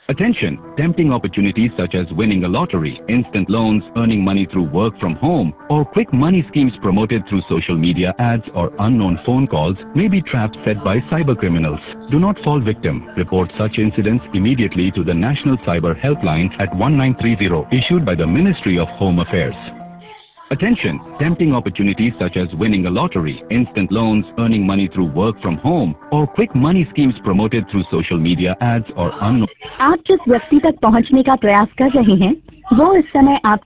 Attention! Tempting opportunities such as winning a lottery, instant loans, earning money through work from home, or quick money schemes promoted through social media ads or unknown phone calls may be traps set by cyber criminals. Do not fall victim. Report such incidents immediately to the National Cyber Helpline at 1930 issued by the Ministry of Home Affairs. Attention! Tempting opportunities such as winning a lottery, instant loans, earning money through work from home, or quick money schemes promoted through social media ads or unknown. आप जिस व्यक्ति तक पहुंचने का प्रयास कर रहे हैं वो इस समय आप